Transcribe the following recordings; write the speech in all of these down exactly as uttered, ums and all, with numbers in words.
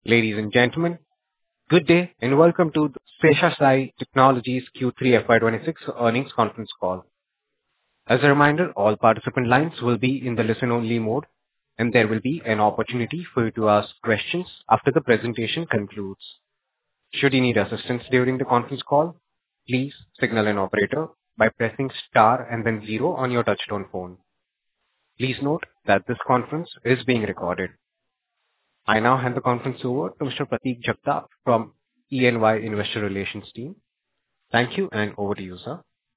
Ladies and gentlemen, good day and welcome to the Seshasai Technologies Q three F Y twenty-six earnings conference call. As a reminder, all participant lines will be in the listen-only mode, and there will be an opportunity for you to ask questions after the presentation concludes. Should you need assistance during the conference call, please signal an operator by pressing star and then zero on your touchtone phone. Please note that this conference is being recorded. I now hand the conference over to Mister Prateek Jagtap from E and Y Investor Relations team. Thank you, and over to you, sir.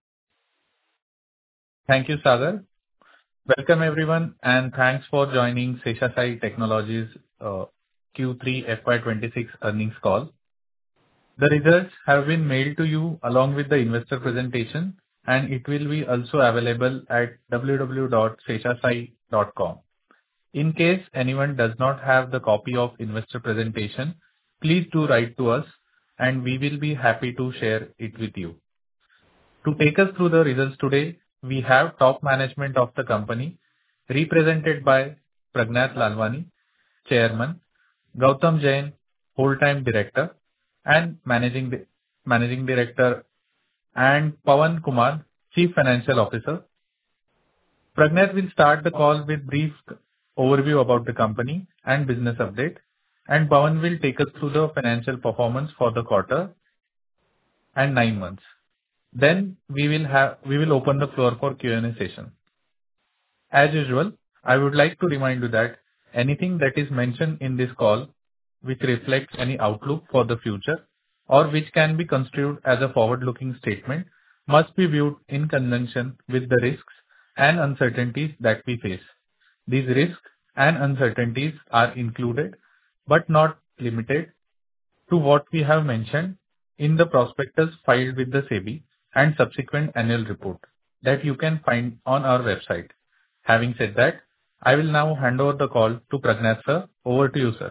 Thank you, Sagar. Welcome everyone, and thanks for joining Seshasai Technologies uh, Q three F Y twenty-six earnings call. The results have been mailed to you along with the investor presentation, and it will be also available at w w w dot seshasai dot com. In case anyone does not have the copy of investor presentation, please do write to us and we will be happy to share it with you. To take us through the results today, we have top management of the company represented by Pragnath Lalwani, Chairman, Gautam Jain, Whole-Time Director and Managing, Di- Managing Director, and Pawan Kumar, Chief Financial Officer. Pragnath will start the call with brief overview about the company and business update, and Pawan will take us through the financial performance for the quarter and nine months. Then we will have we will open the floor for Q and A session. As usual, I would like to remind you that anything that is mentioned in this call which reflects any outlook for the future or which can be construed as a forward-looking statement must be viewed in conjunction with the risks and uncertainties that we face. These risks and uncertainties are included, but not limited to what we have mentioned in the prospectus filed with the SEBI and subsequent annual report that you can find on our website. Having said that, I will now hand over the call to Pragnath sir. Over to you, sir.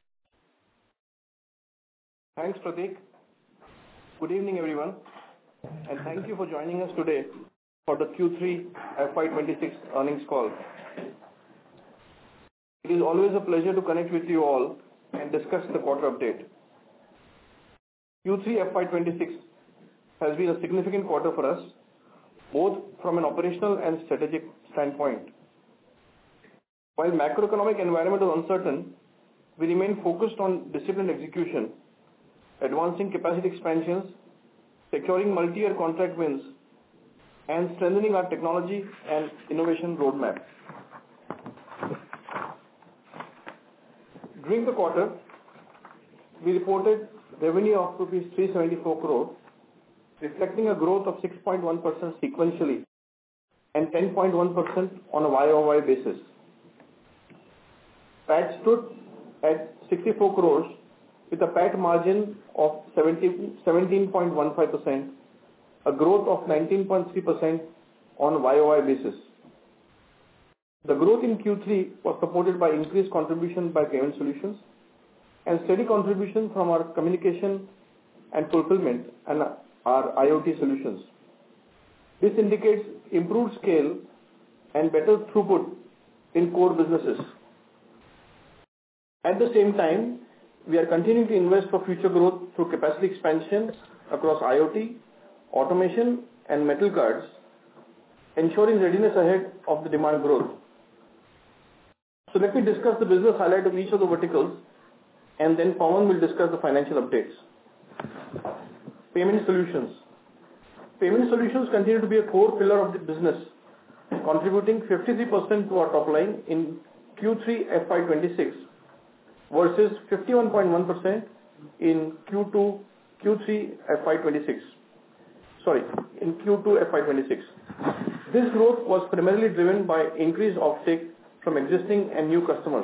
Thanks, Prateek. Good evening, everyone, and thank you for joining us today for the Q three F Y twenty-six earnings call. It is always a pleasure to connect with you all and discuss the quarter update. Q three F Y twenty-six has been a significant quarter for us, both from an operational and strategic standpoint. While macroeconomic environment is uncertain, we remain focused on disciplined execution, advancing capacity expansions, securing multi-year contract wins, and strengthening our technology and innovation roadmap. During the quarter, we reported revenue of rupees three hundred seventy-four crore, reflecting a growth of six point one percent sequentially and ten point one percent on a Y O Y basis. P A T stood at sixty-four crores with a P A T margin of seventeen point one five percent, a growth of nineteen point three percent on a Y O Y basis. The growth in Q three was supported by increased contribution by payment solutions and steady contribution from our communication and fulfillment and our IoT solutions. This indicates improved scale and better throughput in core businesses. At the same time, we are continuing to invest for future growth through capacity expansion across IoT, automation, and metal cards, ensuring readiness ahead of the demand growth. So let me discuss the business highlight of each of the verticals, and then Pawan will discuss the financial updates. Payment solutions. Payment solutions continue to be a core pillar of the business, contributing fifty-three percent to our top line in Q three F Y twenty-six versus fifty-one point one percent in Q two, Q three F Y twenty-six. Sorry, in Q two F Y twenty-six. This growth was primarily driven by increased offtake from existing and new customers.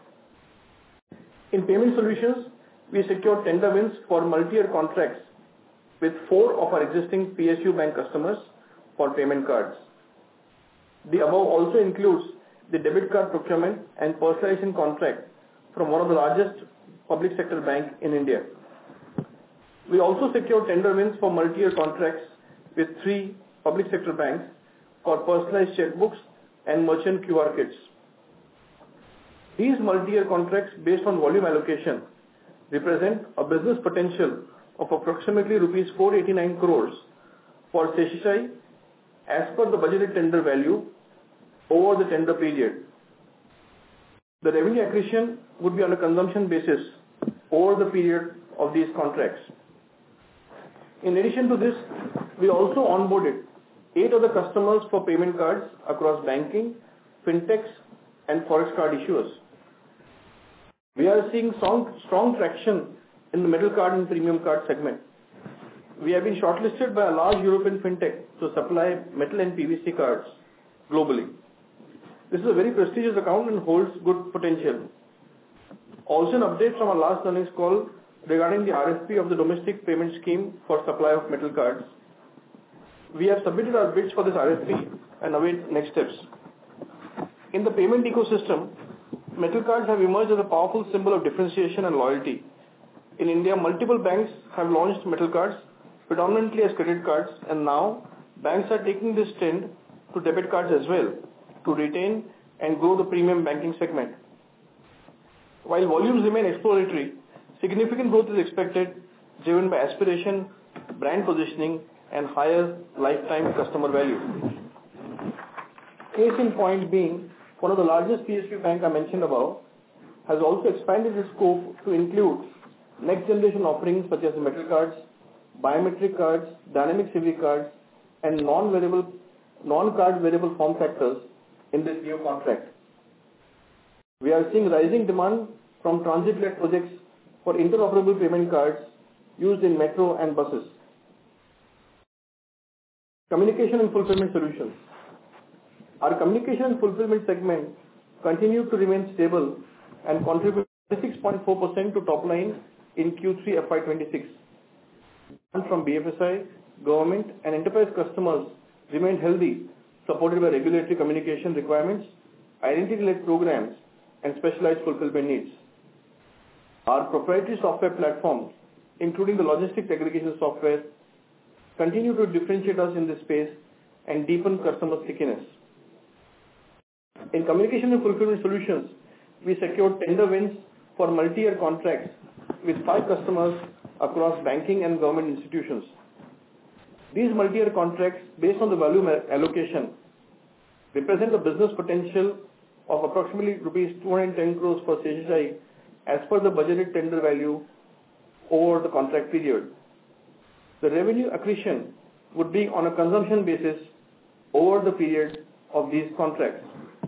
In payment solutions, we secured tender wins for multi-year contracts with four of our existing P S U bank customers for payment cards. The above also includes the debit card procurement and personalization contract from one of the largest public sector banks in India. We also secured tender wins for multi-year contracts with three public sector banks for personalized checkbooks and merchant Q R kits. These multi-year contracts based on volume allocation represent a business potential of approximately rupees four hundred eighty-nine crores for C S I as per the budgeted tender value over the tender period. The revenue accretion would be on a consumption basis over the period of these contracts. In addition to this, we also onboarded eight other customers for payment cards across banking, fintechs, and forex card issuers. We are seeing strong, strong traction in the metal card and premium card segment. We have been shortlisted by a large European fintech to supply metal and P V C cards globally. This is a very prestigious account and holds good potential. Also, an update from our last earnings call regarding the R F P of the domestic payment scheme for supply of metal cards. We have submitted our bids for this R F P and await next steps. In the payment ecosystem, metal cards have emerged as a powerful symbol of differentiation and loyalty. In India, multiple banks have launched metal cards, predominantly as credit cards, and now banks are taking this trend to debit cards as well to retain and grow the premium banking segment. While volumes remain exploratory, significant growth is expected, driven by aspiration, brand positioning, and higher lifetime customer value. Case in point being, one of the largest P S U bank I mentioned above has also expanded its scope to include next generation offerings such as metal cards, biometric cards, dynamic C V cards, and non-variable, non-card variable form factors in this new contract. We are seeing rising demand from transit-led projects for interoperable payment cards used in metro and buses. Communication and fulfillment solutions. Our communication and fulfillment segment continued to remain stable and contribute twenty-six point four percent to top line in Q three F Y twenty-six. From B F S I, government and enterprise customers remained healthy, supported by regulatory communication requirements, identity-led programs, and specialized fulfillment needs. Our proprietary software platforms, including the logistics aggregation software, continue to differentiate us in this space and deepen customer stickiness. In communication and fulfillment solutions, we secured tender wins for multi-year contracts with five customers across banking and government institutions. These multi-year contracts, based on the value allocation, represent a business potential of approximately rupees two hundred ten crores for C S I as per the budgeted tender value over the contract period. The revenue accretion would be on a consumption basis over the period of these contracts.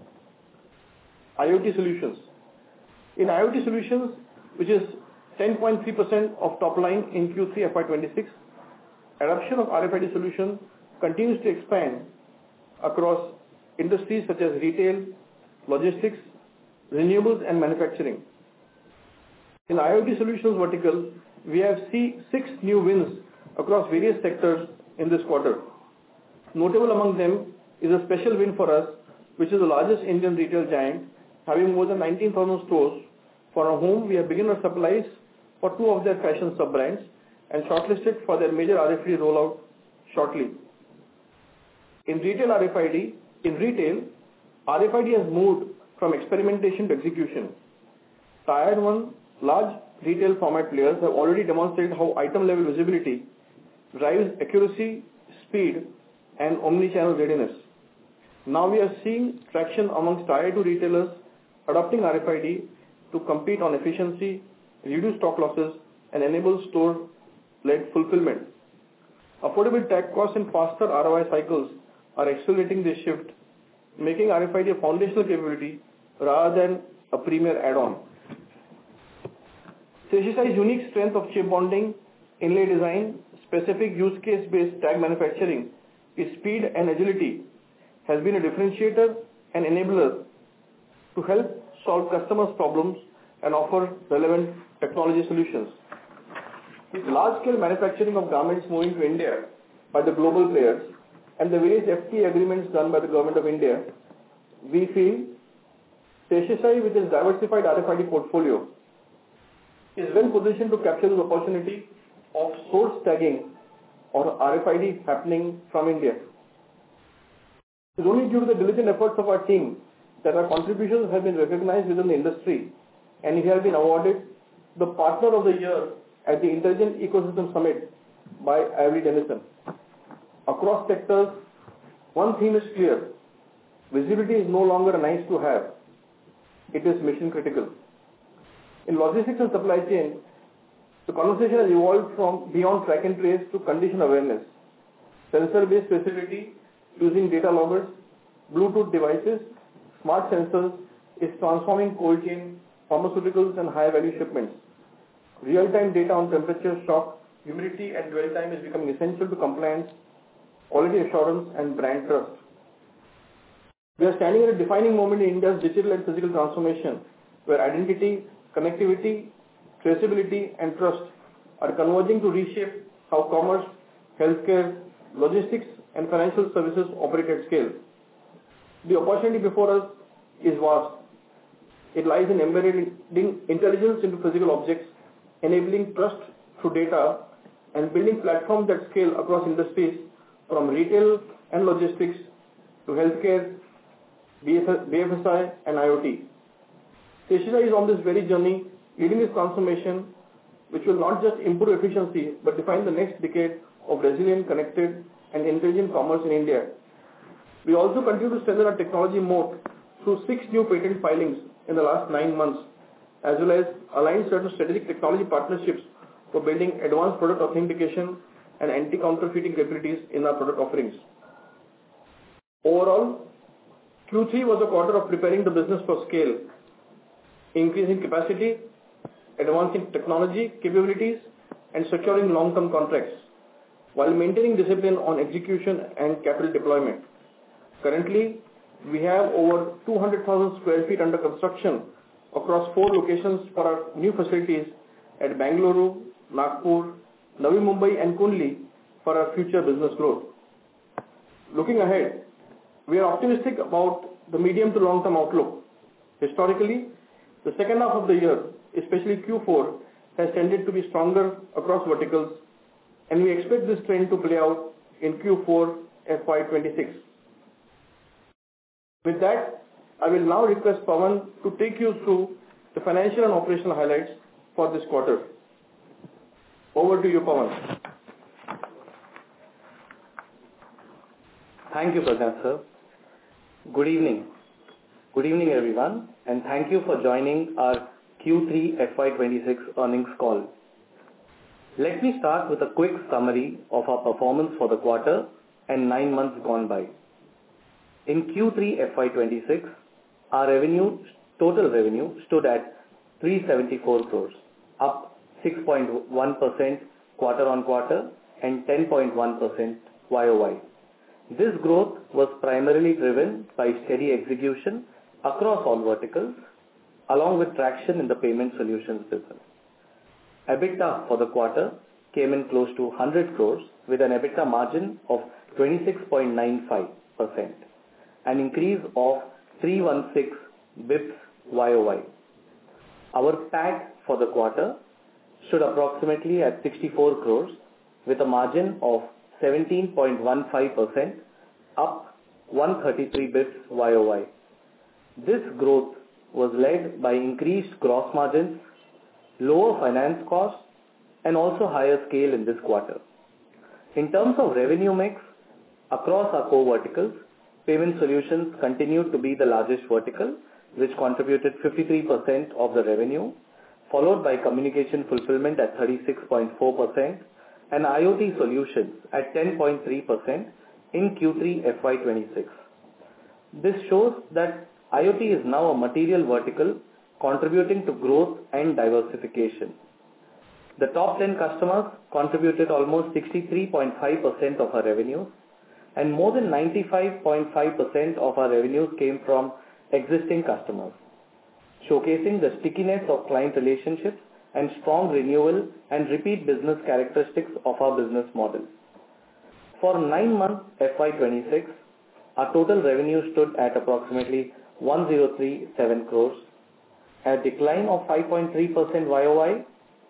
IoT solutions. In IoT solutions, which is ten point three percent of top line in Q three F Y twenty-six, adoption of R F I D solution continues to expand across industries such as retail, logistics, renewables, and manufacturing. In IoT solutions vertical, we have seen six new wins across various sectors in this quarter. Notable among them is a special win for us, which is the largest Indian retail giant, having more than nineteen thousand stores, for whom we have begun our supplies for two of their fashion sub-brands and shortlisted for their major R F I D rollout shortly. In retail R F I D, in retail, R F I D has moved from experimentation to execution. Tier one large retail format players have already demonstrated how item level visibility drives accuracy, speed, and omni-channel readiness. Now we are seeing traction amongst tier two retailers adopting R F I D to compete on efficiency, reduce stock losses, and enable store-led fulfillment. Affordable tag costs and faster R O I cycles are accelerating this shift, making R F I D a foundational capability rather than a premier add-on. C S I's unique strength of chip bonding, inlay design, specific use case-based tag manufacturing, its speed and agility has been a differentiator and enabler to help solve customers' problems and offer relevant technology solutions. With large-scale manufacturing of garments moving to India by the global players and the various F T A agreements done by the Government of India, we feel C S I, with its diversified R F I D portfolio, is well positioned to capture the opportunity of source tagging or R F I D happening from India. It is only due to the diligent efforts of our team that our contributions have been recognized within the industry, and we have been awarded the Partner of the Year at the Intelligent Ecosystem Summit by Avery Dennison. Across sectors, one theme is clear. Visibility is no longer a nice to have. It is mission critical. In logistics and supply chain, the conversation has evolved from beyond track and trace to condition awareness. Sensor-based facility using data loggers, Bluetooth devices, smart sensors is transforming cold chain, pharmaceuticals and high value shipments. Real-time data on temperature, shock, humidity and dwell time is becoming essential to compliance, quality assurance and brand trust. We are standing at a defining moment in India's digital and physical transformation, where identity, connectivity, traceability and trust are converging to reshape how commerce, healthcare, logistics and financial services operate at scale. The opportunity before us is vast. It lies in embedding intelligence into physical objects, enabling trust through data, and building platforms that scale across industries from retail and logistics to healthcare, B F S I and IoT. Seshasai is on this very journey, leading this transformation, which will not just improve efficiency, but define the next decade of resilient, connected, and intelligent commerce in India. We also continue to strengthen our technology moat through six new patent filings in the last nine months, as well as align certain strategic technology partnerships for building advanced product authentication and anti-counterfeiting capabilities in our product offerings. Overall, Q three was a quarter of preparing the business for scale, increasing capacity, advancing technology capabilities, and securing long-term contracts, while maintaining discipline on execution and capital deployment. Currently, we have over two hundred thousand square feet under construction across four locations for our new facilities at Bangalore, Nagpur, Navi Mumbai and Kundli for our future business growth. Looking ahead, we are optimistic about the medium to long-term outlook. Historically, the second half of the year, especially Q four, has tended to be stronger across verticals, and we expect this trend to play out in Q four F Y twenty-six. With that, I will now request Pawan to take you through the financial and operational highlights for this quarter. Over to you, Pawan. Thank you, Prakash sir. Good evening. Good evening, everyone, and thank you for joining our Q three F Y twenty-six earnings call. Let me start with a quick summary of our performance for the quarter and nine months gone by. In Q three F Y twenty-six, our revenue, total revenue stood at three hundred seventy-four crores, up six point one percent quarter on quarter and ten point one percent Y O Y. This growth was primarily driven by steady execution across all verticals, along with traction in the payment solutions business. EBITDA for the quarter came in close to one hundred crores with an EBITDA margin of twenty-six point nine five percent, an increase of three hundred sixteen basis points Y O Y. Our P A T for the quarter stood approximately at sixty-four crores with a margin of seventeen point one five percent, up one hundred thirty-three basis points Y O Y. This growth was led by increased gross margins, lower finance costs, and also higher scale in this quarter. In terms of revenue mix, across our core verticals, payment solutions continued to be the largest vertical, which contributed fifty-three percent of the revenue, followed by communication fulfillment at thirty-six point four percent and IoT solutions at ten point three percent in Q three F Y twenty-six. This shows that IoT is now a material vertical contributing to growth and diversification. The top ten customers contributed almost sixty-three point five percent of our revenue, and more than ninety-five point five percent of our revenues came from existing customers, showcasing the stickiness of client relationships and strong renewal and repeat business characteristics of our business model. For nine months F Y twenty-six, our total revenue stood at approximately one thousand thirty-seven crores, a decline of five point three percent Y O Y.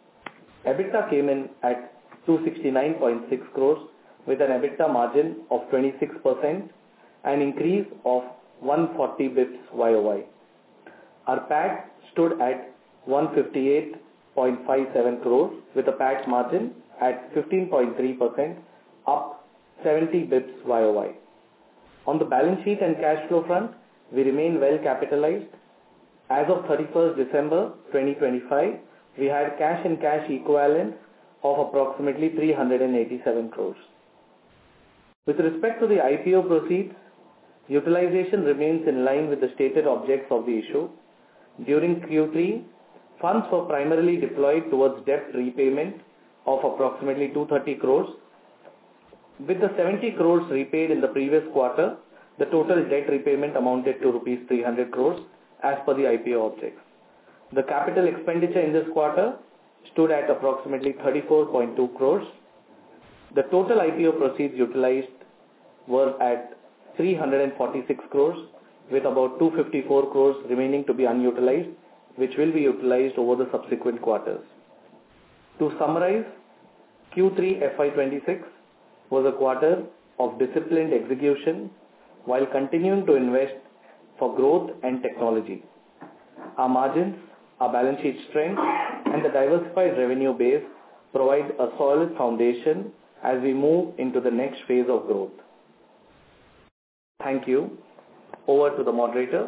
EBITDA came in at two hundred sixty-nine point six crores with an EBITDA margin of twenty-six percent, an increase of one hundred forty basis points Y O Y. Our P A T stood at one hundred fifty-eight point five seven crores with a P A T margin at fifteen point three percent, up seventy basis points Y O Y. On the balance sheet and cash flow front, we remain well capitalized. As of thirty-first December twenty twenty-five, we had cash and cash equivalents of approximately three hundred eighty-seven crores. With respect to the I P O proceeds, utilization remains in line with the stated objects of the issue. During Q three, funds were primarily deployed towards debt repayment of approximately two hundred thirty crores. With the seventy crores repaid in the previous quarter, the total debt repayment amounted to rupees three hundred crores as per the I P O objects. The capital expenditure in this quarter stood at approximately thirty-four point two crores. The total I P O proceeds utilized were at three hundred forty-six crores, with about two hundred fifty-four crores remaining to be unutilized, which will be utilized over the subsequent quarters. To summarize, Q three F Y twenty-six was a quarter of disciplined execution while continuing to invest for growth and technology. Our margins, our balance sheet strength, and the diversified revenue base provide a solid foundation as we move into the next phase of growth. Thank you. Over to the moderator.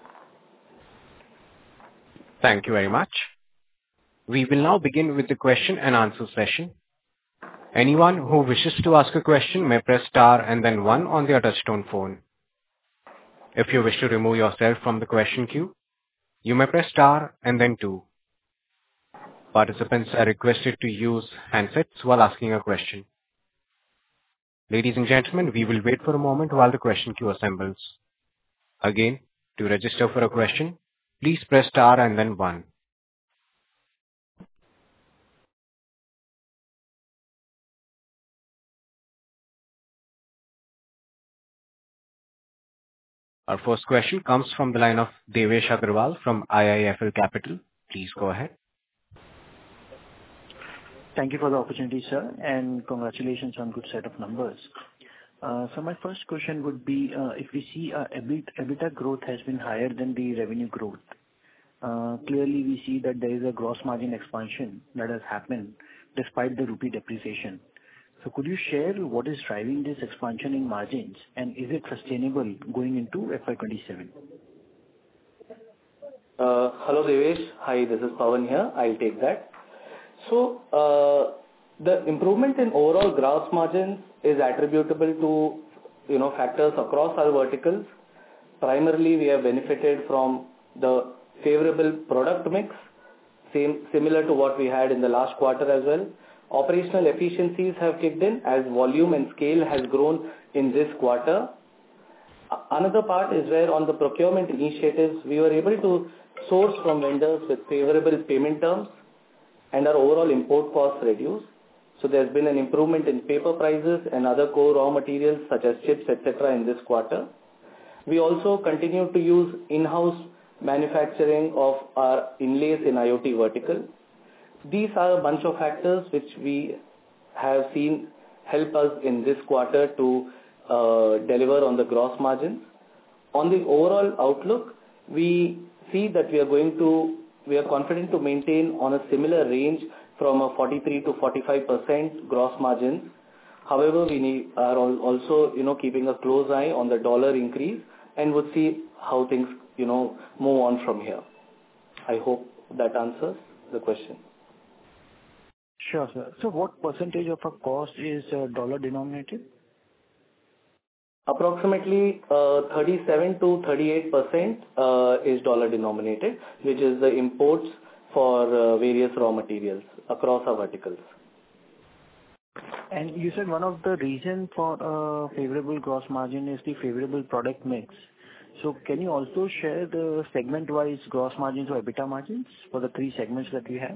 Thank you very much. We will now begin with the question and answer session. Anyone who wishes to ask a question may press star and then one on their touchtone phone. If you wish to remove yourself from the question queue, you may press star and then two. Participants are requested to use handsets while asking a question. Ladies and gentlemen, we will wait for a moment while the question queue assembles. Again, to register for a question, please press star and then one. Our first question comes from the line of Devesh Agarwal from I I F L Capital. Please go ahead. Thank you for the opportunity, sir, and congratulations on good set of numbers. Uh, so my first question would be, uh, if we see uh, EBITDA growth has been higher than the revenue growth. Uh, clearly, we see that there is a gross margin expansion that has happened despite the rupee depreciation. So could you share what is driving this expansion in margins, and is it sustainable going into F Y twenty-seven? Uh, hello Devesh. Hi, this is Pawan here. I'll take that. So, uh, the improvement in overall gross margins is attributable to, you know, factors across our verticals. Primarily, we have benefited from the favorable product mix, same similar to what we had in the last quarter as well. Operational efficiencies have kicked in as volume and scale has grown in this quarter. Another part is where on the procurement initiatives, we were able to source from vendors with favorable payment terms and our overall import costs reduced. So there's been an improvement in paper prices and other core raw materials such as chips, et cetera in this quarter. We also continue to use in-house manufacturing of our inlays in IoT vertical. These are a bunch of factors which we have seen help us in this quarter to uh, deliver on the gross margins. On the overall outlook, we see that we are going to, we are confident to maintain on a similar range from a forty-three to forty-five percent gross margins. However, we need, are also, you know, keeping a close eye on the dollar increase and would see how things, you know, move on from here. I hope that answers the question. Sure, sir. So what percentage of our cost is uh, dollar denominated? Approximately uh, thirty-seven to thirty-eight percent uh, is dollar denominated, which is the imports for uh, various raw materials across our verticals. And you said one of the reasons for uh, favorable gross margin is the favorable product mix. So can you also share the segment-wise gross margins or EBITDA margins for the three segments that we have?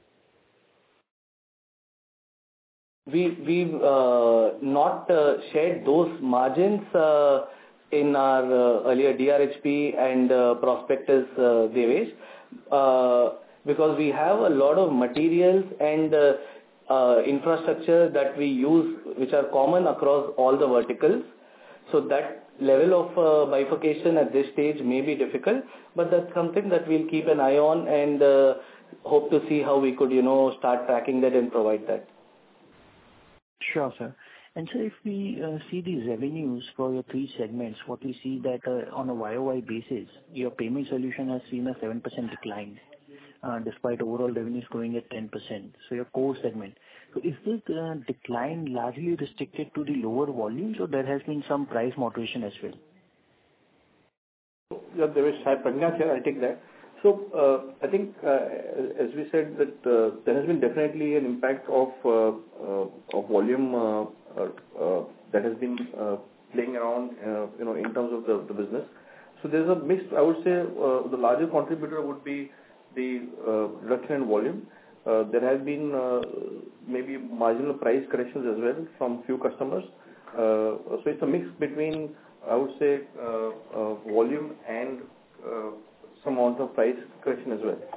We, we've uh, not uh, shared those margins uh, in our uh, earlier D R H P and uh, prospectus, uh, Devesh, uh, because we have a lot of materials and uh, uh, infrastructure that we use which are common across all the verticals. So that level of uh, bifurcation at this stage may be difficult, but that's something that we'll keep an eye on and uh, hope to see how we could, you know, start tracking that and provide that. Sure, sir. And so if we uh, see these revenues for your three segments, what we see that uh, on a Y O Y basis, your payment solution has seen a seven percent decline, uh, despite overall revenues growing at ten percent. So your core segment. So is this uh, decline largely restricted to the lower volumes, or there has been some price moderation as well? Yeah, there is Sai Pragna here. I'll take that. So, uh, I think, uh, as we said, that uh, there has been definitely an impact of uh, uh, of volume uh, uh, uh, that has been uh, playing around, uh, you know, in terms of the, the business. So there's a mix. I would say uh, the larger contributor would be the uh, reduction in volume. Uh, there has been uh, maybe marginal price corrections as well from few customers. Uh, so it's a mix between, I would say, uh, uh, volume and uh, some amount of price correction as well.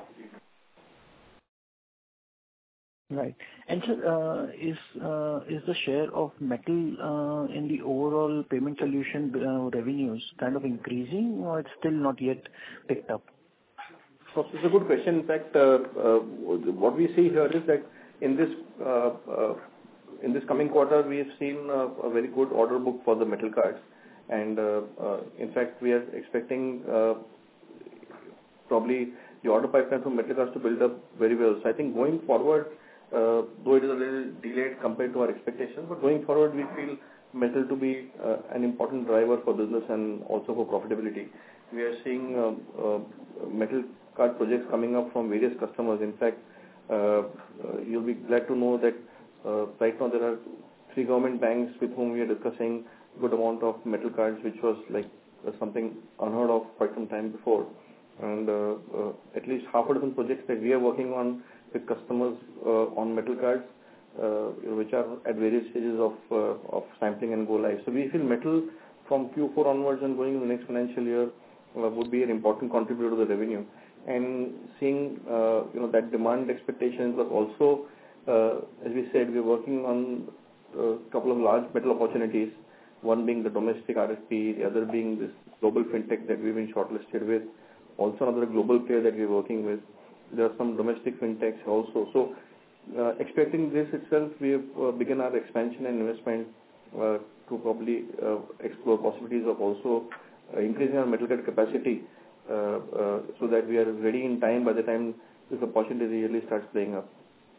Right. And so, uh, is uh, is the share of metal uh, in the overall payment solution uh, revenues kind of increasing, or it's still not yet picked up? So it's a good question. In fact, uh, uh, what we see here is that in this uh, uh, in this coming quarter, we have seen uh, a very good order book for the metal cards, and uh, uh, in fact, we are expecting uh, probably the order pipeline for metal cards to build up very well. So I think going forward, uh, though it is a little delayed compared to our expectations, but going forward, we feel metal to be uh, an important driver for business and also for profitability. We are seeing uh, uh, metal card projects coming up from various customers. In fact, uh, uh, you'll be glad to know that uh, right now there are three government banks with whom we are discussing good amount of metal cards, which was like uh, something unheard of quite some time before. And uh, uh, at least half a dozen projects that we are working on with customers uh, on metal cards, uh, which are at various stages of uh, of sampling and go live. So we feel metal from Q four onwards and going into the next financial year uh, would be an important contributor to the revenue. And seeing uh, you know that demand expectations, but also uh, as we said, we're working on a couple of large metal opportunities. One being the domestic R F P, the other being this global fintech that we've been shortlisted with. Also another global player that we're working with. There are some domestic fintechs also. So uh, expecting this itself, we have uh, begun our expansion and investment uh, to probably uh, explore possibilities of also uh, increasing our metal card capacity uh, uh, so that we are ready in time by the time this opportunity really starts playing up.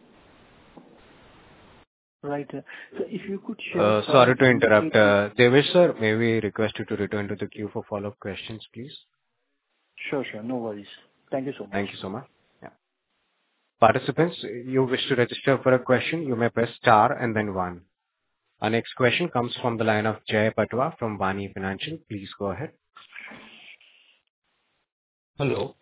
Right. uh, So if you could share... Uh, some Sorry to interrupt. indicative- Uh, Devesh sir, may we request you to return to the queue for follow-up questions, please? Sure, sure. No worries. Thank you so much. Thank you so much. Yeah. Participants, you wish to register for a question, you may press star and then one. Our next question comes from the line of Jay Patwa from Vani Financial. Please go ahead. Hello.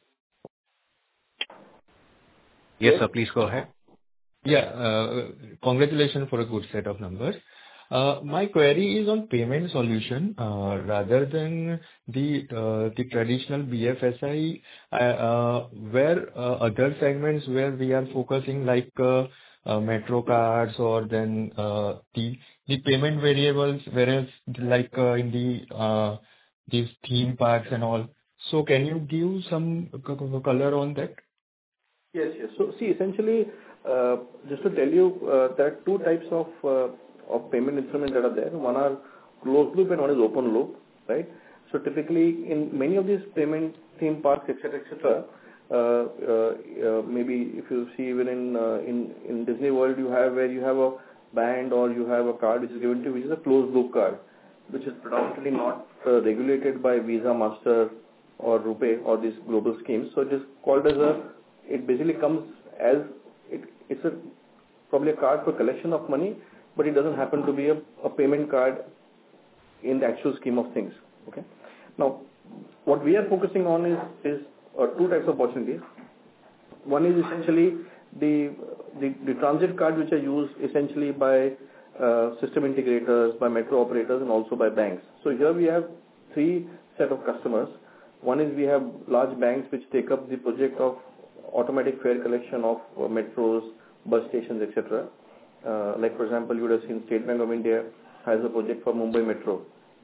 Yes, sir, please go ahead. Yeah, uh, congratulations for a good set of numbers. Uh, My query is on payment solution, uh, rather than the uh, the traditional B F S I, uh, uh, where uh, other segments where we are focusing like uh, uh, metro cards or then uh, the the payment variables, whereas like uh, in the uh, these theme parks and all. So can you give some c- c- color on that? Yes, yes. So see, essentially, uh, just to tell you, uh, there are two types of uh, of payment instruments that are there. One are closed loop and one is open loop, right? So typically, in many of these payment theme parks, et cetera, et cetera, uh, uh, uh, maybe if you see even in uh, in in Disney World, you have where you have a band or you have a card which is given to you, which is a closed loop card, which is predominantly not uh, regulated by Visa, Master, or RuPay or these global schemes. So it is called as a it basically comes as it, it's a probably a card for collection of money, but it doesn't happen to be a, a payment card in the actual scheme of things. Okay. Now, what we are focusing on is is uh, two types of opportunities. One is essentially the the, the transit cards which are used essentially by uh, system integrators, by metro operators, and also by banks. So here we have three set of customers. One is we have large banks which take up the project of automatic fare collection of uh, metros, bus stations, et cetera. Uh, like for example, you would have seen State Bank of India has a project for Mumbai Metro,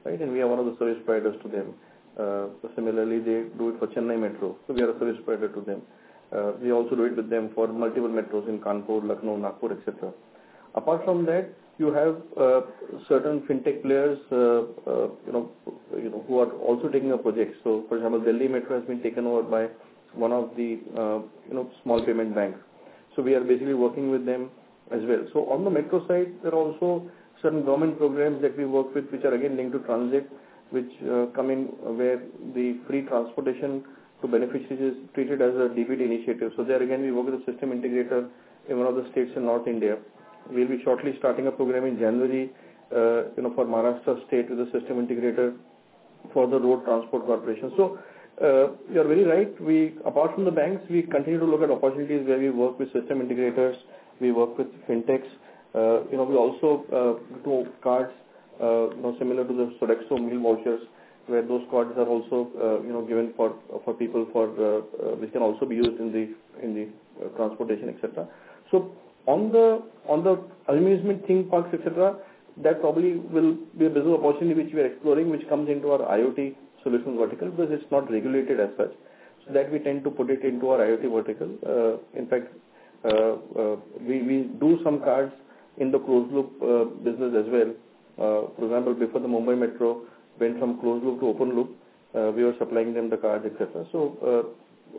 right? And we are one of the service providers to them. Uh, similarly, they do it for Chennai Metro, so we are a service provider to them. Uh, we also do it with them for multiple metros in Kanpur, Lucknow, Nagpur, et cetera. Apart from that, you have uh, certain fintech players, uh, uh, you know, you know, who are also taking up projects. So, for example, Delhi Metro has been taken over by one of the uh, you know small payment banks. So we are basically working with them as well. So on the metro side, there are also certain government programs that we work with, which are again linked to transit, which uh, come in where the free transportation to beneficiaries is treated as a D B T initiative. So there again, we work with a system integrator in one of the states in North India. We'll be shortly starting a program in January, uh, you know, for Maharashtra state with a system integrator for the road transport corporation. So uh, you are very right. We, apart from the banks, we continue to look at opportunities where we work with system integrators. We work with fintechs. Uh, you know, we also uh, do cards, uh, you know, similar to the Sodexo meal vouchers, where those cards are also, uh, you know, given for for people for uh, uh, which can also be used in the in the uh, transportation, et cetera. So on the on the amusement theme parks, et cetera, that probably will be a business opportunity which we are exploring, which comes into our IoT solutions vertical because it's not regulated as such. So that we tend to put it into our IoT vertical. Uh, in fact, uh, uh, we we do some cards in the closed loop uh, business as well. Uh, for example, before the Mumbai Metro went from closed loop to open loop, uh, we were supplying them the cards, et cetera. So uh,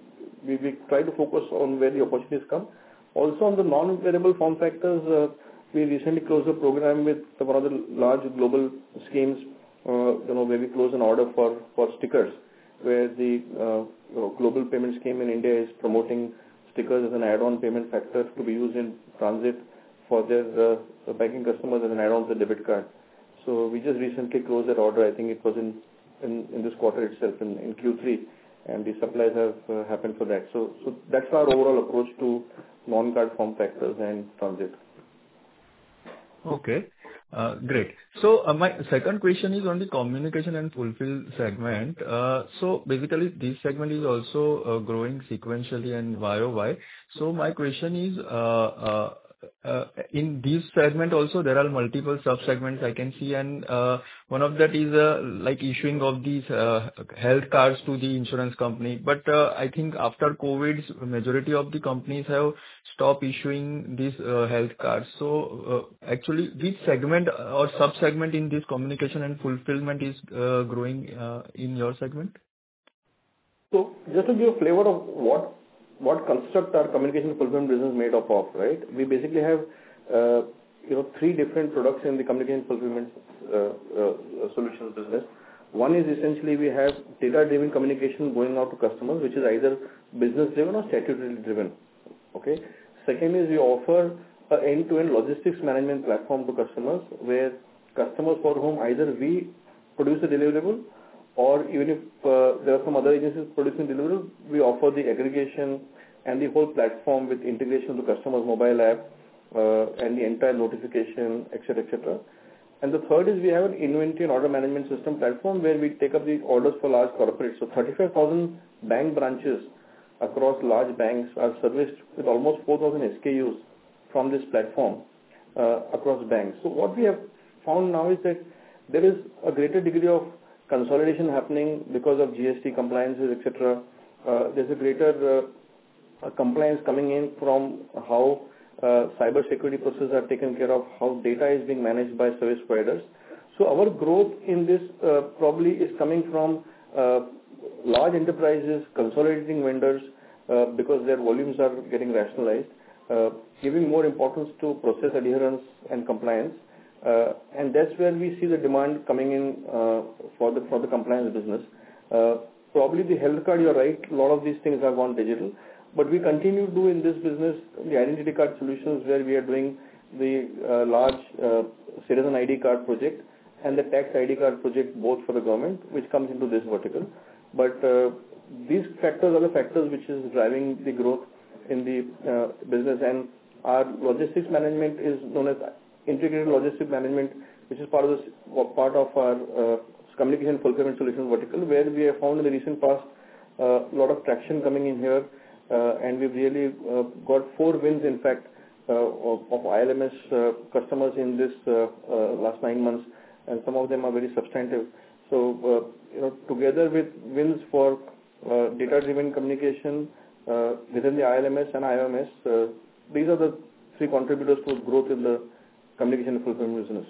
we we try to focus on where the opportunities come. Also on the non-wearable form factors, uh, we recently closed a program with one of the large global schemes, uh, you know, where we closed an order for, for stickers, where the uh, you know, global payment scheme in India is promoting stickers as an add-on payment factor to be used in transit for their uh, banking customers as an add-on to the debit card. So we just recently closed that order. I think it was in, in, in this quarter itself, in, in Q three. And the supplies have uh, happened for that. So, so that's our overall approach to non-card form factors and transit. Okay, uh, great. So uh, my second question is on the communication and fulfill segment. Uh, so basically, this segment is also uh, growing sequentially and Y O Y. So my question is, uh, uh, uh, in this segment also there are multiple sub-segments I can see, and uh, one of that is uh, like issuing of these uh, health cards to the insurance company. But uh, I think after COVID, majority of the companies have stopped issuing these uh, health cards. So uh, actually, which segment or sub-segment in this communication and fulfillment is uh, growing uh, in your segment? So just to give a flavor of what what construct our communication and fulfillment business made up of, right? We basically have uh, you know three different products in the communication fulfillment uh, uh, solutions business. One is essentially we have data-driven communication going out to customers, which is either business-driven or statutory driven. Okay. Second is we offer an end-to-end logistics management platform to customers, where customers for whom either we produce a deliverable, or even if uh, there are some other agencies producing deliverable, we offer the aggregation and the whole platform with integration to customers' mobile app uh, and the entire notification, et cetera, et cetera. And the third is we have an inventory and order management system platform where we take up the orders for large corporates. So thirty-five thousand bank branches across large banks are serviced with almost four thousand S K Us from this platform uh, across banks. So what we have found now is that there is a greater degree of consolidation happening because of G S T compliances, et cetera. Uh, there's a greater uh, compliance coming in from how uh, cyber security processes are taken care of, how data is being managed by service providers. So our growth in this uh, probably is coming from uh, large enterprises consolidating vendors uh, because their volumes are getting rationalized, uh, giving more importance to process adherence and compliance. Uh, and that's where we see the demand coming in uh, for the for the compliance business. Uh, probably the health card, you're right, a lot of these things have gone digital, but we continue to do in this business the identity card solutions, where we are doing the uh, large uh, citizen I D card project and the tax I D card project, both for the government, which comes into this vertical. But uh, these factors are the factors which is driving the growth in the uh, business, and our logistics management is known as integrated logistics management, which is part of this part of our uh, communication fulfillment solutions vertical, where we have found in the recent past a uh, lot of traction coming in here, uh, and we've really uh, got four wins, in fact, uh, of, of I L M S uh, customers in this uh, uh, last nine months, and some of them are very substantive. So, uh, you know, together with wins for uh, data-driven communication uh, within the I L M S and I O M S, uh, these are the three contributors to growth in the communication and fulfillment business.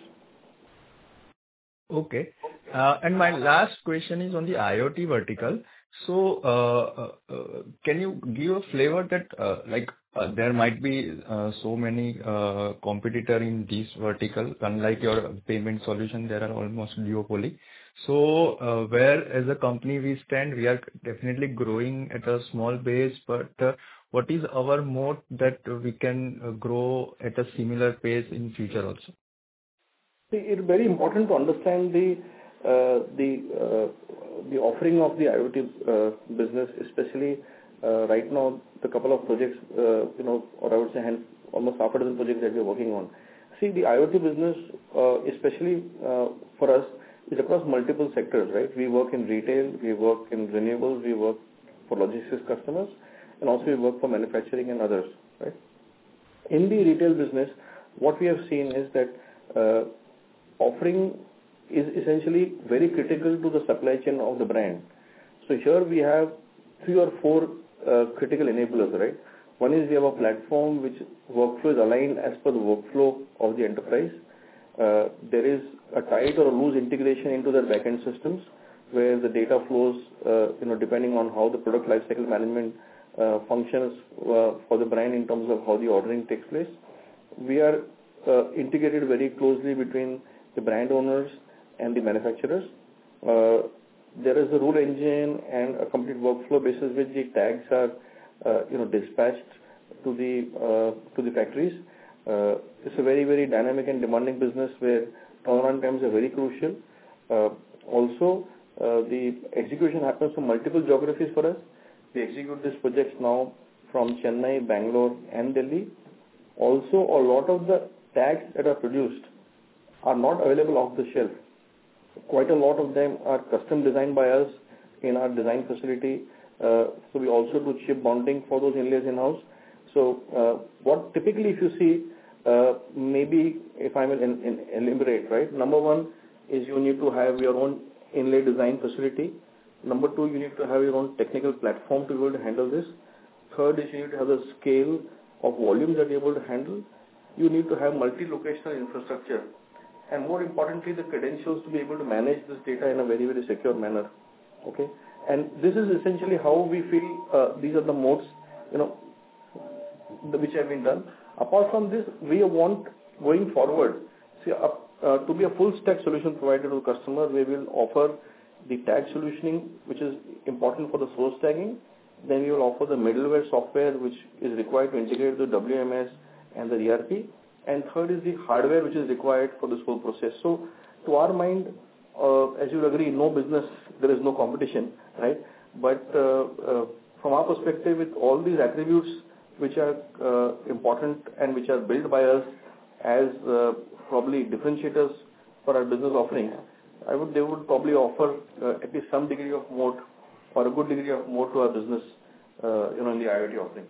Okay. Uh, and my last question is on the IoT vertical. So, uh, uh, uh, can you give a flavor that, uh, like, uh, there might be uh, so many uh, competitor in this vertical, unlike your payment solution, there are almost duopoly. So, uh, where as a company we stand, we are definitely growing at a small base, but uh, what is our moat that we can uh, grow at a similar pace in future also? See, it's very important to understand the uh, the uh, the offering of the IoT uh, business, especially uh, right now, the couple of projects, uh, you know, or I would say hand, almost half a dozen projects that we're working on. See, the IoT business, uh, especially uh, for us, is across multiple sectors, right? We work in retail, we work in renewables, we work for logistics customers, and also we work for manufacturing and others, right? In the retail business, what we have seen is that uh, offering is essentially very critical to the supply chain of the brand. So here we have three or four uh, critical enablers, right? One is we have a platform which workflow is aligned as per the workflow of the enterprise. Uh, there is a tight or a loose integration into their backend systems where the data flows, uh, you know, depending on how the product lifecycle management uh, functions uh, for the brand in terms of how the ordering takes place. We are uh, integrated very closely between the brand owners and the manufacturers. Uh, there is a rule engine and a complete workflow basis which the tags are, uh, you know, dispatched to the uh, to the factories. Uh, it's a very very dynamic and demanding business where turnaround times are very crucial. Uh, also, uh, the execution happens from multiple geographies for us. We execute these projects now from Chennai, Bangalore, and Delhi. Also, a lot of the tags that are produced are not available off the shelf. Quite a lot of them are custom designed by us in our design facility. Uh, so we also do chip bonding for those inlays in-house. So uh, what typically if you see, uh, maybe if I will in, in, enumerate, right? Number one is you need to have your own inlay design facility. Number two, you need to have your own technical platform to be able to handle this. Third is you need to have the scale of volumes that you're able to handle. You need to have multi-locational infrastructure. And more importantly, the credentials to be able to manage this data in a very, very secure manner. Okay. And this is essentially how we feel uh, these are the modes, you know, the, which have been done. Apart from this, we want going forward, see, uh, uh, to be a full stack solution provider to the customer, we will offer the tag solutioning, which is important for the source tagging. Then we will offer the middleware software, which is required to integrate the W M S and the E R P. And third is the hardware which is required for this whole process. So to our mind, uh, as you will agree, no business, there is no competition, right? But uh, uh, from our perspective, with all these attributes which are uh, important and which are built by us as uh, probably differentiators for our business offerings, I would they would probably offer uh, at least some degree of moat or a good degree of moat to our business, uh, you know, in the IoT offering.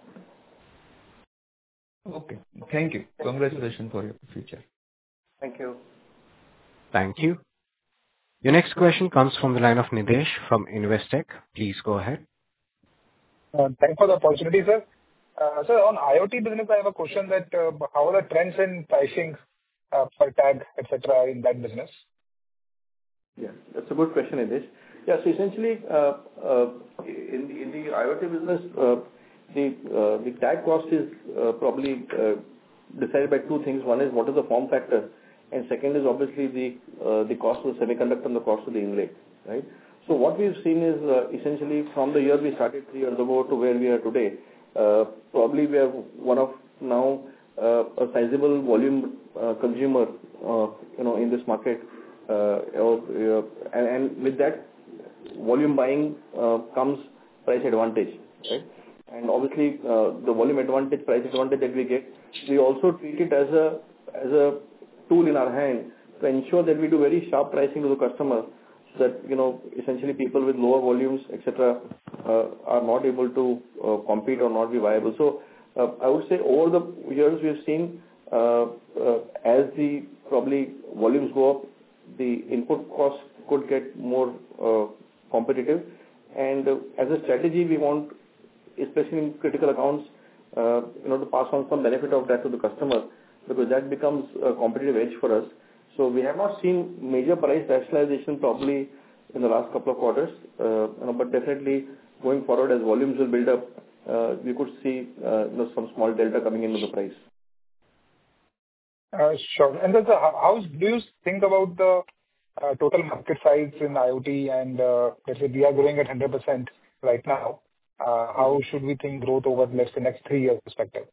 Okay. Thank you. Congratulations for your future. Thank you. Thank you. Your next question comes from the line of Nidesh from Investec. Please go ahead. Uh, Thanks for the opportunity, sir. Uh, Sir, on IoT business, I have a question that uh, how are the trends in pricing uh, per tag, et cetera, in that business? Yeah, that's a good question, Nidesh. Yeah, so essentially, uh, uh, in the in the IoT business, uh, the uh, the tag cost is uh, probably uh, decided by two things. One is what is the form factor, and second is obviously the uh, the cost of the semiconductor and the cost of the inlay, right? So what we've seen is uh, essentially from the year we started three years ago to where we are today, uh, probably we are one of now uh, a sizable volume uh, consumer, uh, you know, in this market, uh, uh, and, and with that volume buying uh, comes price advantage, right? And obviously uh, the volume advantage, price advantage that we get, we also treat it as a as a tool in our hand to ensure that we do very sharp pricing to the customer, so that, you know, essentially people with lower volumes, et cetera, uh, are not able to uh, compete or not be viable. So uh, I would say over the years we have seen uh, uh, as the probably volumes go up, the input costs could get more uh, competitive. And uh, as a strategy, we want, especially in critical accounts, uh, you know, to pass on some benefit of that to the customer, because that becomes a competitive edge for us. So we have not seen major price rationalization probably in the last couple of quarters, uh, you know, but definitely going forward as volumes will build up, uh, we could see uh, you know, some small delta coming into the price. Uh, Sure. And then, sir, how how do you think about the uh, total market size in IoT? And uh, let's say we are growing at one hundred percent right now. Uh, How should we think growth over, let's say, next three years perspective?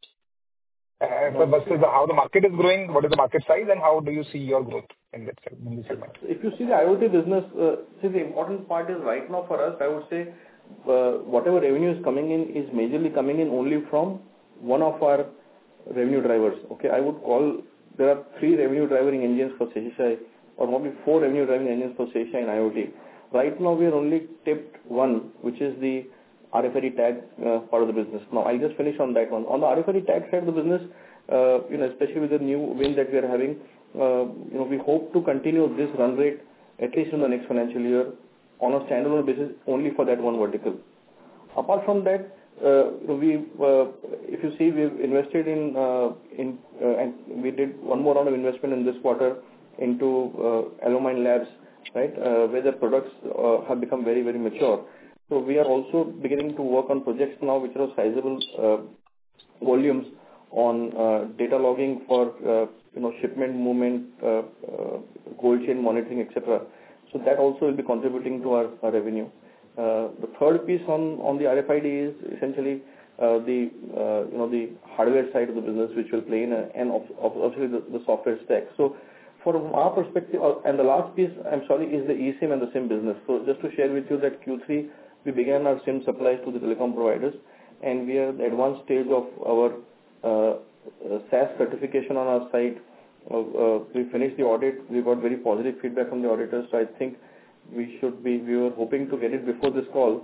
Uh, so versus how the market is growing, what is the market size, and how do you see your growth in that seg- in this segment? If you see the IoT business, uh, see the important part is right now for us, I would say uh, whatever revenue is coming in is majorly coming in only from one of our revenue drivers. Okay, I would call, there are three revenue driving engines for Seshasai, or probably four revenue driving engines for Seshasai in IoT. Right now we are only tipped one, which is the R F I D tag uh, part of the business. Now I'll just finish on that one. On the R F I D tag side of the business, uh, you know, especially with the new win that we are having, uh, you know, we hope to continue this run rate at least in the next financial year on a standalone basis only for that one vertical. Apart from that, uh, we, uh, if you see, we've invested in, uh, in uh, and we did one more round of investment in this quarter into uh, Alumine Labs, right, uh, where the products uh, have become very, very mature. So we are also beginning to work on projects now which are sizable uh, volumes on uh, data logging for uh, you know shipment movement, uh, uh, cold chain monitoring, et cetera. So that also will be contributing to our, our revenue. Uh, the third piece on, on the R F I D is essentially uh, the uh, you know the hardware side of the business, which will play in a, and obviously the, the software stack. So from our perspective, uh, and the last piece, I'm sorry, is the eSIM and the SIM business. So just to share with you that Q three, we began our SIM supplies to the telecom providers, and we are at the advanced stage of our uh, uh, S A S certification on our site. Uh, uh, we finished the audit. We got very positive feedback from the auditors. So I think we should be, we were hoping to get it before this call,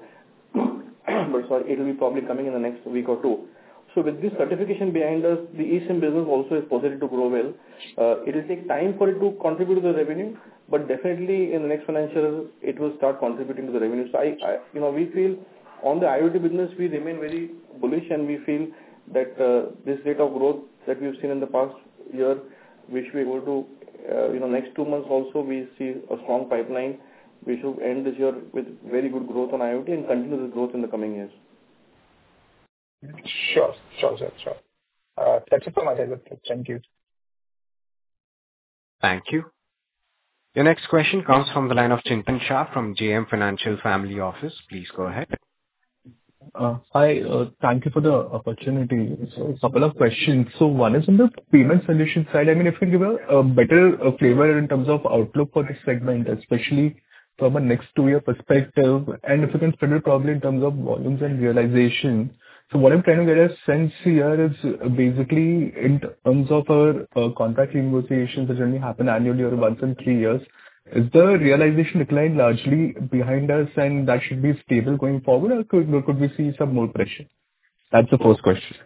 but sorry, it will be probably coming in the next week or two. So with this certification behind us, the eSIM business also is positioned to grow well. Uh, it will take time for it to contribute to the revenue, but definitely in the next financial year, it will start contributing to the revenue. So I, I you know, we feel on the IoT business, we remain very bullish, and we feel that uh, this rate of growth that we've seen in the past year, we should be able to, uh, you know, next two months also, we see a strong pipeline. We should end this year with very good growth on IoT and continue this growth in the coming years. Sure, sure, sure, sure. Uh, That's it from my side. Thank you. Thank you. Your next question comes from the line of Chintan Shah from J M Financial Family Office. Please go ahead. Uh, Hi, uh, thank you for the opportunity. So a couple of questions. So one is on the payment solution side. I mean, if you can give a a better uh, flavor in terms of outlook for this segment, especially from a next two-year perspective, and if you can spread it probably in terms of volumes and realization. So what I'm trying to get a sense here is uh, basically in terms of our uh, contract negotiations that generally happen annually or once in three years, is the realization decline largely behind us and that should be stable going forward, or could or could we see some more pressure? That's the first question.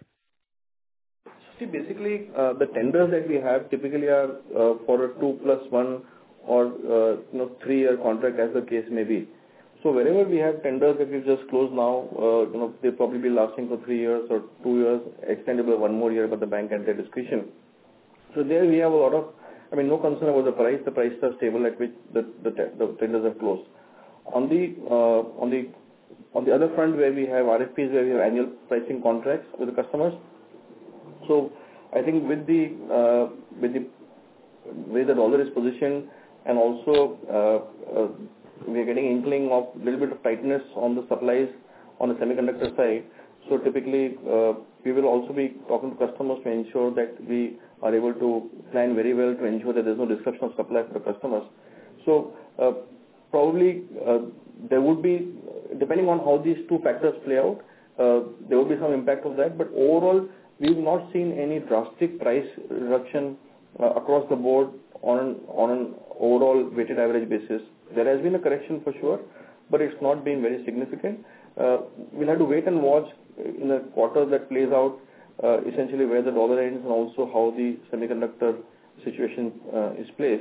See, basically, uh, the tenders that we have typically are uh, for a two plus one or uh, you know three-year contract, as the case may be. So wherever we have tenders that we've just closed now, uh, you know, they'll probably be lasting for three years or two years, extendable one more year, but the bank at their discretion. So there we have a lot of, I mean, no concern about the price. The prices are stable at which the the, the tenders are closed. On the uh, on the on the other front, where we have R F Ps, where we have annual pricing contracts with the customers. So I think with the uh, with the way the dollar is positioned, and also uh, uh, we are getting inkling of a little bit of tightness on the supplies on the semiconductor side. So typically, uh, we will also be talking to customers to ensure that we are able to plan very well to ensure that there is no disruption of supply for the customers. So uh, probably uh, there would be, depending on how these two factors play out, uh, there will be some impact of that. But overall, we have not seen any drastic price reduction uh, across the board on an, on an overall weighted average basis. There has been a correction for sure, but it's not been very significant. Uh, we'll have to wait and watch in a quarter that plays out uh, essentially where the dollar ends and also how the semiconductor situation uh, is placed.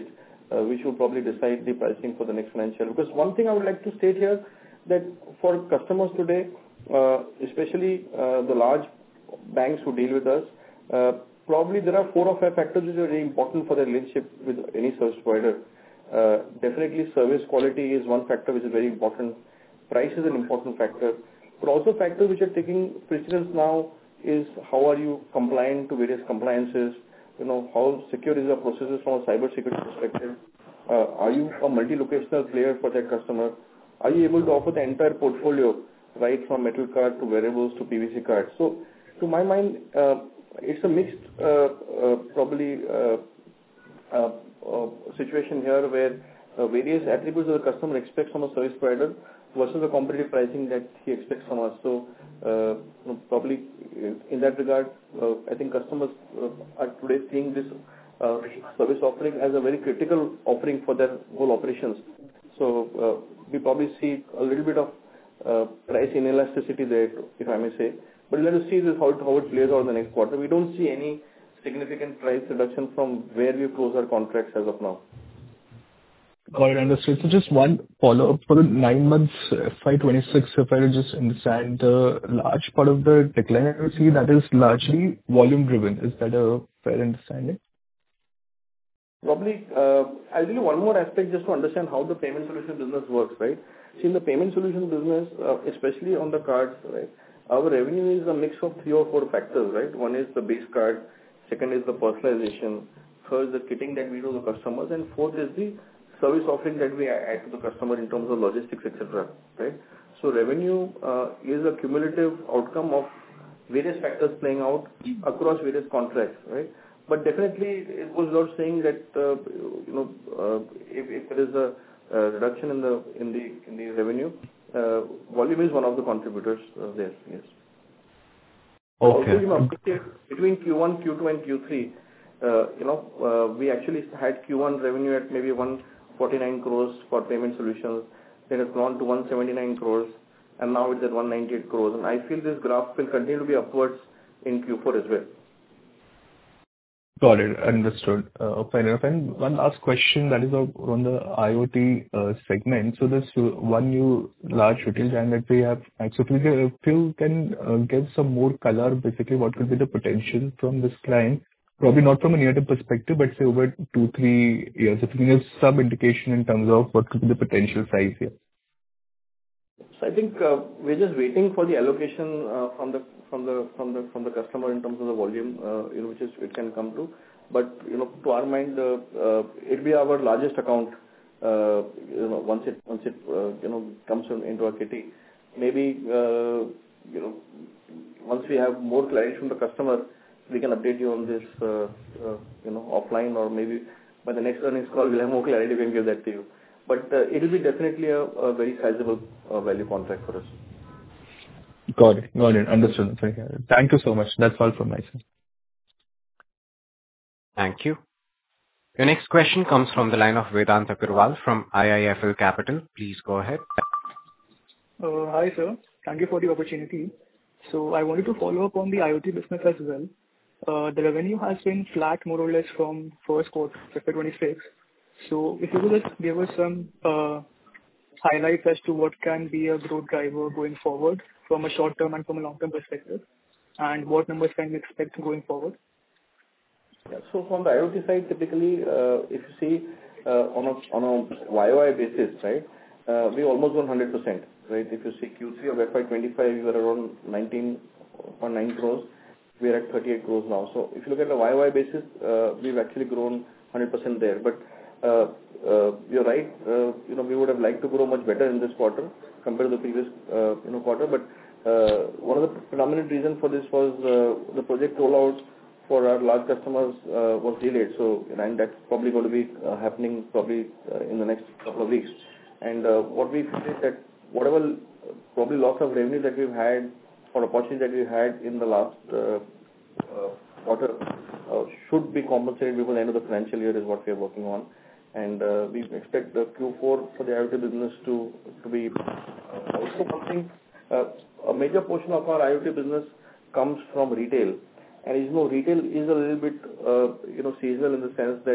uh, which will probably decide the pricing for the next financial. Because one thing I would like to state here, that for customers today, uh, especially uh, the large banks who deal with us, uh, probably there are four or five factors which are very important for their relationship with any service provider. Uh, definitely service quality is one factor which is very important. Price is an important factor. But also factors which are taking precedence now is how are you compliant to various compliances, you know, how secure is your processes from a cyber security perspective. Uh, are you a multi-locational player for that customer? Are you able to offer the entire portfolio, right from metal card to wearables to P V C cards? So to my mind, uh, it's a mixed uh, uh, probably uh, uh, uh, situation here where uh, various attributes that the customer expects from a service provider versus the competitive pricing that he expects from us. So uh, probably in that regard, uh, I think customers uh, are today seeing this uh, service offering as a very critical offering for their whole operations. So uh, we probably see a little bit of uh, price inelasticity there, if I may say. But let us see this how it, how it plays out in the next quarter. We don't see any significant price reduction from where we close our contracts as of now. Got it, understood. So just one follow-up. For the nine months F Y twenty-six, if I just understand, the large part of the decline I see that is largely volume driven. Is that a fair understanding? Probably, uh, I'll give you one more aspect just to understand how the payment solution business works, right? See, in the payment solution business, uh, especially on the cards, right, our revenue is a mix of three or four factors, right? One is the base card, second is the personalization, third is the kitting that we do to the customers, and fourth is the service offering that we add to the customer in terms of logistics, et cetera. Right? So revenue uh, is a cumulative outcome of various factors playing out across various contracts, right? But definitely, it goes without saying that uh, you know uh, if, if there is a uh, reduction in the in the in the revenue, uh, volume is one of the contributors uh, there. Yes. Okay. Also, you know, between Q one, Q two, and Q three, uh, you know, uh, we actually had Q one revenue at maybe one forty-nine crores for payment solutions. Then it's gone to one seventy-nine crores, and now it's at one ninety-eight crores. And I feel this graph will continue to be upwards in Q four as well. Got it. Understood. Uh, Fair enough. And one last question that is on on the IoT uh, segment. So this uh, one new large retail giant that we have, so if you can if you can, uh, give some more color, basically what could be the potential from this client? Probably not from a near-term perspective, but say over two, three years. If you can give some indication in terms of what could be the potential size here. So I think uh, we're just waiting for the allocation uh, from the from the from the from the customer in terms of the volume, uh, you know, which is it can come to. But you know, to our mind, uh, uh, it'll be our largest account. Uh, you know, once it once it uh, you know comes in, into our kitty, maybe uh, you know, once we have more clarity from the customer, we can update you on this, uh, uh, you know, offline, or maybe by the next earnings call we'll have more clarity. We can give that to you. But uh, it will be definitely a, a very sizable uh, value contract for us. Got it. Got it. Understood. Thank you so much. That's all from my side. Thank you. Your next question comes from the line of Vedant Agarwal from I I F L Capital. Please go ahead. Uh, Hi, sir. Thank you for the opportunity. So I wanted to follow up on the IoT business as well. Uh, The revenue has been flat more or less from first quarter of F Y twenty-six. So if you could just give us some uh, highlights as to what can be a growth driver going forward from a short-term and from a long-term perspective, and what numbers can we expect going forward? Yeah. So from the IoT side, typically, uh, if you see uh, on a on a Y O Y basis, right, uh, we almost won one hundred percent, right? If you see Q three of F Y twenty-five, we were around nineteen point nine crores. We are at thirty-eight crores now. So if you look at the Y O Y basis, uh, we've actually grown one hundred percent there. But uh, uh, you're right, uh, you know, we would have liked to grow much better in this quarter compared to the previous, uh, you know, quarter. But uh, one of the predominant reasons for this was uh, the project rollout for our large customers uh, was delayed. So, and that's probably going to be uh, happening probably uh, in the next couple of weeks. And uh, what we feel is that whatever uh, probably loss of revenue that we've had or opportunity that we had in the last uh, uh, quarter uh, should be compensated before the end of the financial year is what we are working on. And uh, we expect the Q four for the IoT business to to be uh, also something. Uh, a major portion of our IoT business comes from retail. And you know, retail is a little bit, uh, you know, seasonal in the sense that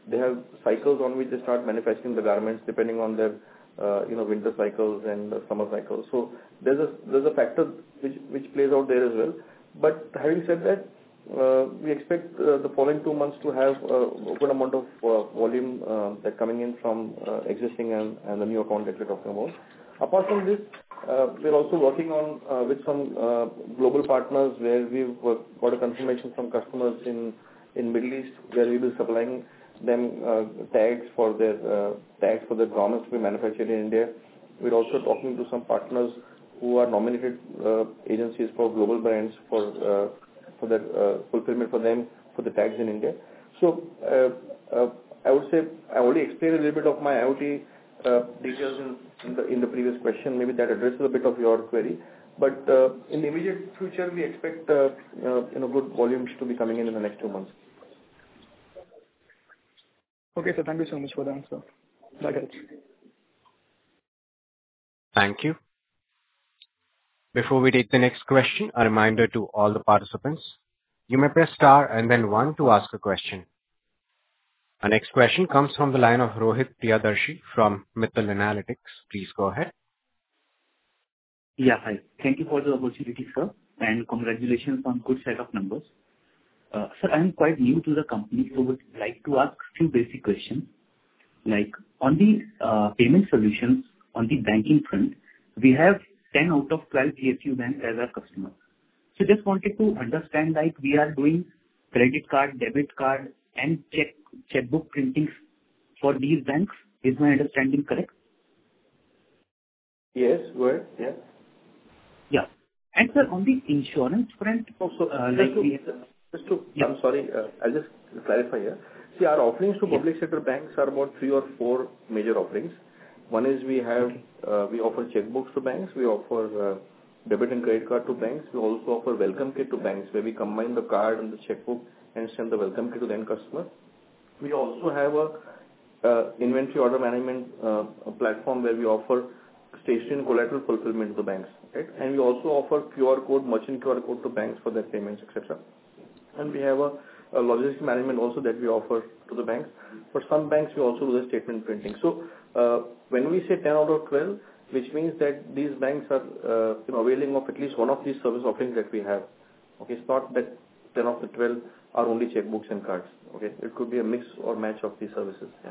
they have cycles on which they start manufacturing the garments depending on their uh, you know winter cycles and uh, summer cycles. So there's a there's a factor which which plays out there as well. But having said that, uh, we expect uh, the following two months to have uh, a good amount of uh, volume uh, that coming in from uh, existing and, and the new account that we're talking about. Apart from this, uh, we're also working on uh, with some uh, global partners where we've uh, got a confirmation from customers in in Middle East where we will be supplying them uh, tags for their uh, tags for their garments to be manufactured in India. We're also talking to some partners who are nominated uh, agencies for global brands for uh, for their uh, fulfillment for them for the tags in India. So uh, uh, I would say I already explained a little bit of my IoT uh, details in, in the in the previous question. Maybe that addresses a bit of your query. But uh, in the immediate future, we expect uh, uh, you know good volumes to be coming in in the next two months. Okay, sir. Thank you so much for the answer. That helps. Thank you. Before we take the next question, a reminder to all the participants. You may press star and then one to ask a question. Our next question comes from the line of Rohit Priyadarshi from Mittal Analytics. Please go ahead. Yeah, hi. Thank you for the opportunity, sir, and congratulations on good set of numbers. Uh, sir, I am quite new to the company, so would like to ask few basic questions. Like on the uh, payment solutions on the banking front, we have ten out of twelve P S U banks as our customer. So just wanted to understand, like we are doing credit card, debit card, and check checkbook printings for these banks. Is my understanding correct? Yes, go ahead. Yeah. Yeah. And sir, on the insurance front, Also, uh, just like to, we just to Yeah. I'm sorry, uh, I'll just clarify here. See, our offerings to public sector banks are about three or four major offerings. One is we have, uh, we offer checkbooks to banks, we offer uh, debit and credit card to banks, we also offer welcome kit to banks where we combine the card and the checkbook and send the welcome kit to the end customer. We also have a uh, inventory order management uh, a platform where we offer stationery and collateral fulfillment to the banks, right? And we also offer Q R code, merchant Q R code to banks for their payments, et cetera. And we have a, a logistics management also that we offer to the banks. For some banks, we also do the statement printing. So uh, when we say ten out of twelve, which means that these banks are uh, you know, availing of at least one of these service offerings that we have. Okay, it's not that ten of the twelve are only checkbooks and cards. Okay, it could be a mix or match of these services. Yeah.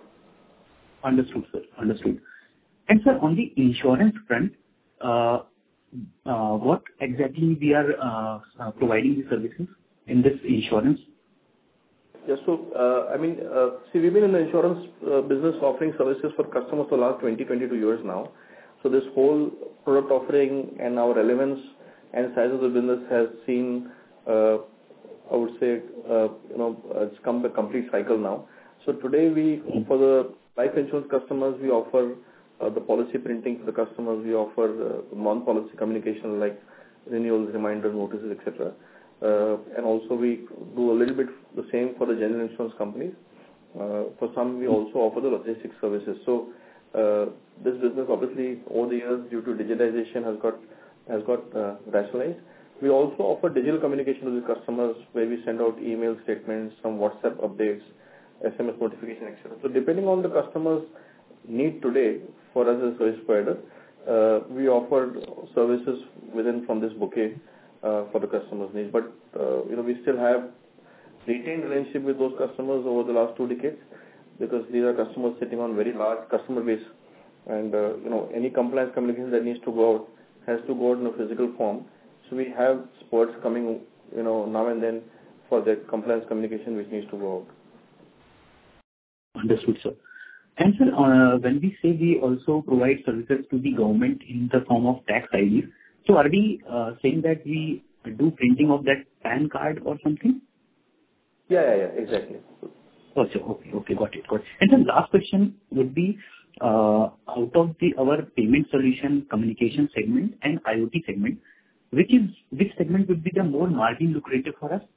Understood, sir. Understood. And sir, on the insurance front, uh, uh, what exactly we are uh, uh, providing the services in this insurance? Yeah, so, uh, I mean, uh, see, we've been in the insurance uh, business offering services for customers for the last twenty, twenty-two years now. So this whole product offering and our relevance and size of the business has seen, uh, I would say, uh, you know, it's come a complete cycle now. So today we, for the life insurance customers, we offer uh, the policy printing for the customers. We offer uh, non-policy communication like renewals, reminders, notices, et cetera. Uh, and also we do a little bit the same for the general insurance companies. Uh, for some, we also offer the logistics services. So uh, this business, obviously, over the years, due to digitization, has got has got uh, rationalized. We also offer digital communication to the customers, where we send out email statements, some WhatsApp updates, S M S notification, et cetera. So depending on the customer's need today, for us as a service provider, uh, we offer services within from this bouquet uh, for the customer's needs. But uh, you know, we still have retained relationship with those customers over the last two decades, because these are customers sitting on very large customer base, and uh, you know, any compliance communication that needs to go out has to go out in a physical form. So we have spurts coming, you know, now and then for that compliance communication which needs to go out. Understood, sir. And sir, uh, when we say we also provide services to the government in the form of tax I Ds, so are we uh, saying that we do printing of that PAN card or something? Yeah, yeah, yeah, exactly. Oh, sure. Okay, okay, got it, got it. And the last question would be, uh, out of the our payment solution, communication segment and IoT segment, which is which segment would be the more margin lucrative for us?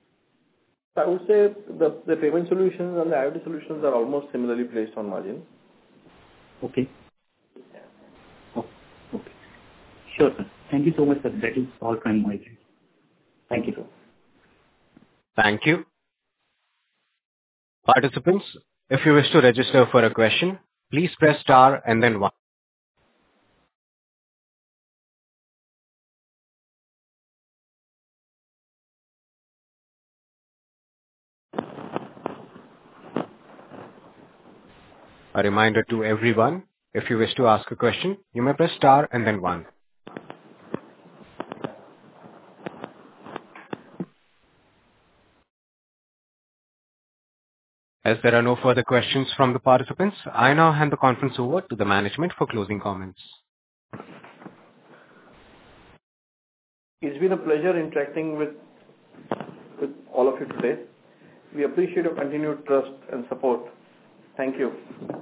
I would say the, the payment solutions and the IoT solutions are almost similarly placed on margin. Okay. Oh, okay. Sure, sir. Thank you so much, sir. That is all from my side. Thank you, sir. Thank you. Participants, if you wish to register for a question, please press star and then one. A reminder to everyone, if you wish to ask a question, you may press star and then one. As there are no further questions from the participants, I now hand the conference over to the management for closing comments. It's been a pleasure interacting with with all of you today. We appreciate your continued trust and support. Thank you.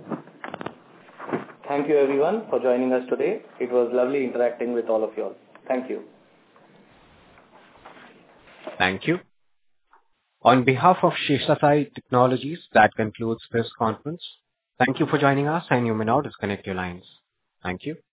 Thank you everyone for joining us today. It was lovely interacting with all of you all. Thank you. Thank you. On behalf of Sheshasai Technologies, that concludes this conference. Thank you for joining us, and you may now disconnect your lines. Thank you.